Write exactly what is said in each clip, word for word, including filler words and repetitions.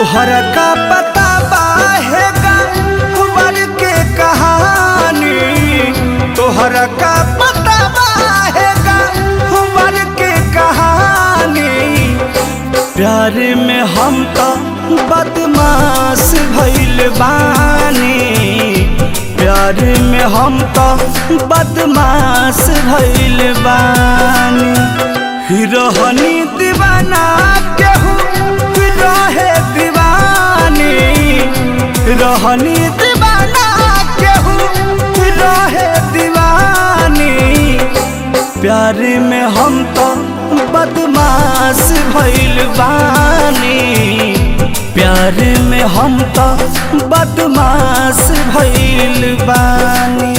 तोहरा का पता बाहेगा वर के कहानी, तोहरा का पता बाहेगा वर के कहानी। प्यार में हम तो बदमाश भइल बानी, प्यार में हम तो बदमाश भइल बानी। रहनी दीवाना केहू रहे दीवानी, रहनी दीवाना केहू रहे दीवानी। प्यार में हम तो बदमाश भइल बानी, प्यार में हम तो बदमाश भइल बानी।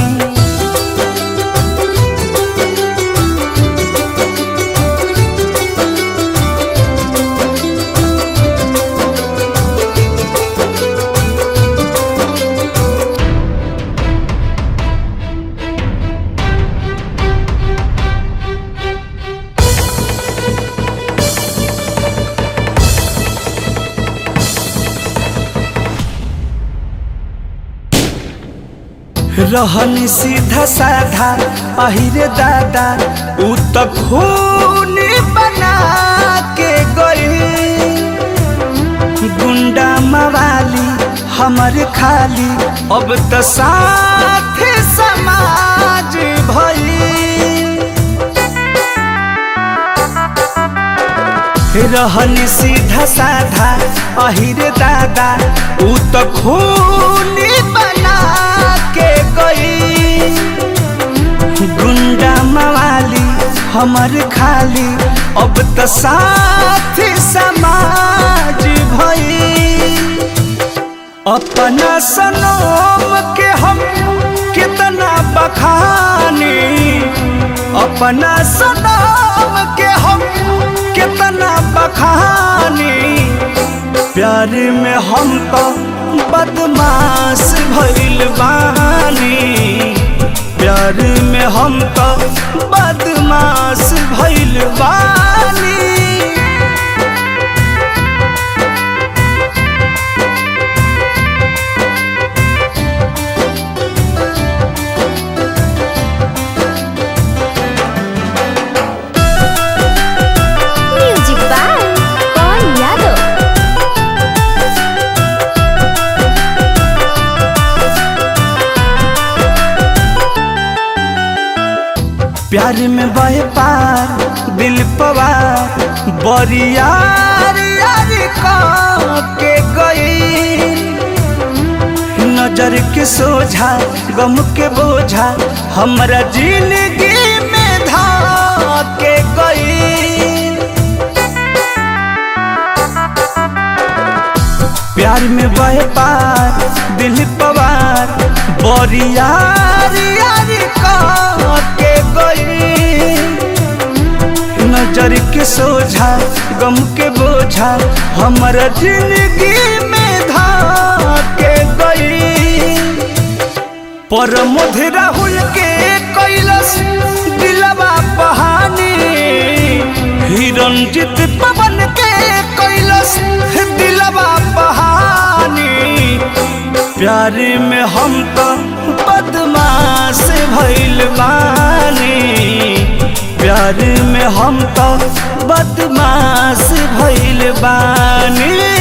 रहनी सीधा साधा अहिरे दादा, उ तो खून बना के गई। गुंडा मवाली हमर खाली अब तो साथ समाज भई। रहनी सीधा साधा अहिरे दादा, उ तो खून बना के गई। गुंडा मवाली हमर खाली अब तो साथ समाज भई। अपना सनम के हम कितना बखानी, अपना सनम के हम कितना बखानी। प्यार में हम तो बदमाश भइल बानी, प्यार में हम तो बदमाश भइल बानी। म्यूजिक बाय कौन यादव। प्यार में बहे पार दिल पवार, बरियार यार के गई। नजर के सोझा गम के बोझा हमरा जिंदगी में धा के गई। प्यार में बहे पार दिल पवार, बरियार यार के गई। नजर के सोझा गम के बोझा हमरा जिंदगी में धा के गई। पर मध राहुल के कैलस दिलवा बहानी, हिरंजित पवन के कैलस दिलवा बहानी। प्यार में हम तो बदमाश भइल बानी, प्यार में हम तो बदमाश भइल बानी।